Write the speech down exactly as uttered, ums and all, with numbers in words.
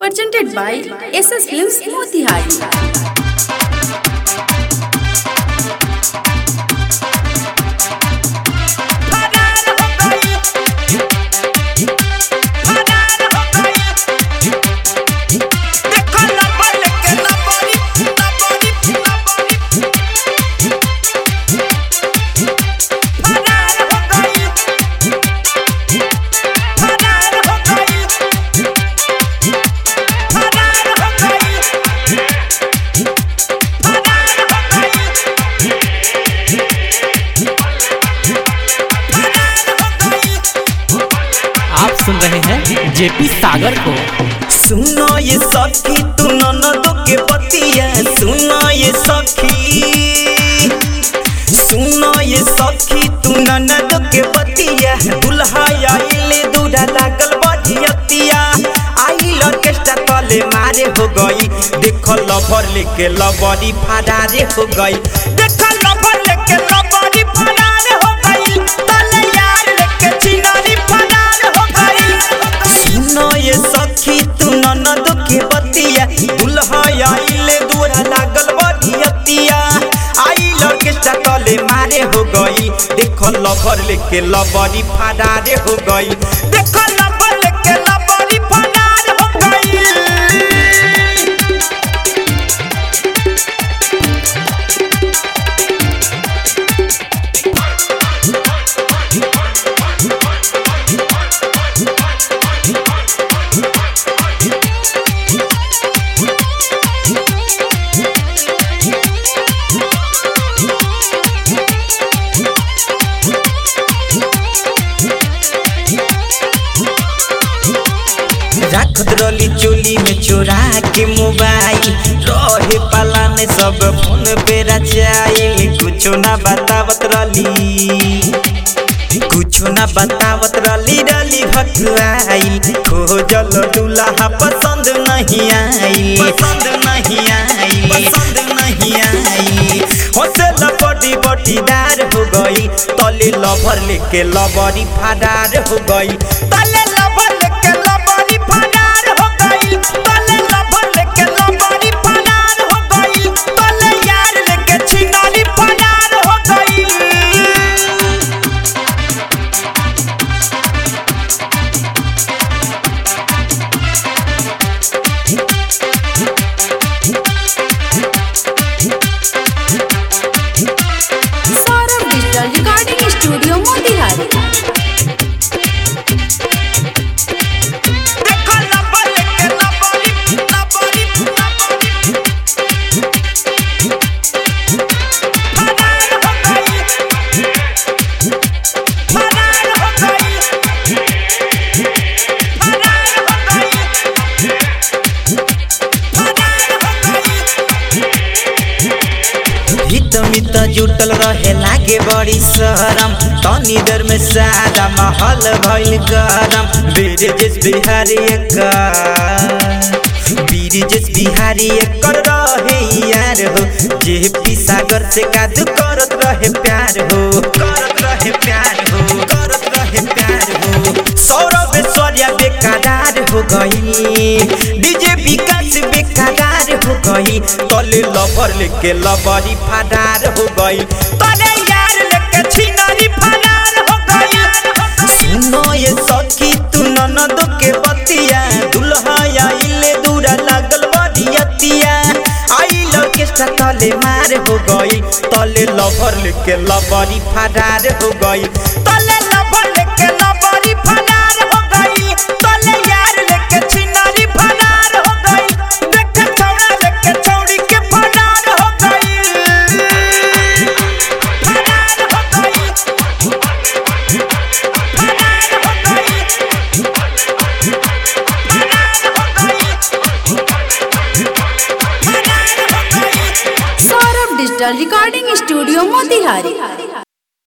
Presented by S S Films Motihari. आप सुन रहे हैं जेपी सागर को। सुनो ये सखी तू ननदो के बतिया, सुनो ये सखी सुनो ये सखी तू ननदो के बतिया। दुल्हा आइले दूल्हा लागल बजियतिया, आई ऑर्केस्ट्रा तले मारे हो गई। देखो लवर लेके लवरी फरारे हो गई, देखो लवर लेके लवरी फरारे हो गई, तले यार लेके चिनारी फरार हो गई। सुनो ये सखी तू ननदो के बतिया, दुल्हा आइले दूल्हा लागल बजियतिया, आई ऑर्केस्ट्रा तले मारे हो गई। देखो लवर लेके लवरी फरारे हो गई, देखो लवर लेके लवरी फरार हो गई। रखत रली चोली में चोरा के मोबाइल, रहे पालाने सब फोन पे रचाइल। कुछो ना बतावत रली कुछो ना बतावत रली रली भटुआइल। खोजल दूल्हा पसंद नहीं आई, पसंद नहीं आई, पसंद नहीं आई। हौसला बड़ी बटीदार हो गई, तले लवर लेके लवरी फरार हो गई, तले लवर लेके लवरी फरार हो गई, तले लवर लेके लवरी फरार हो गई, तले यार लेके चिनारी फरार हो गई। Saurabh Digital Recording Studio Motihari. देखो लवर लेके लवरी लवरी लवरी फरार हो गई, फरार हो गई, फरार हो गई, फरार हो गई। हित मित जुटल रहे लागे बड़ी शरम, तनी देर में सारा महल भइल गरम। बीरजेश बिहारी एकर बीरजेश बिहारी एकर रहे यार हो, जेपी सागर से कादू करत रहे प्यार हो, करत रहे प्यार हो, करत रहे प्यार हो। सौरभ ऐश्वर्या बेकरार हो गई, डीजे विकास बेकरार हो गई, तले लवर लेके लवरी फरार हो गई, तले यार लेके चिनारी फरार हो गई। सुनो ये सखी तू ननदो के बतिया, दुल्हा आइले दूल्हा लागल बजियतिया, आई ऑर्केस्ट्रा तले मार हो गई, तले लवर लेके लवरी फरार हो गई, तले लवर लेके लवरी फरार हो गई, तले यार लेके चिनारी फरार हो गई, देख छौड़ा लेके छौड़ी के फरार हो गई, फरार हो गई, फरार हो गई, Saurabh Digital Recording Studio Motihari.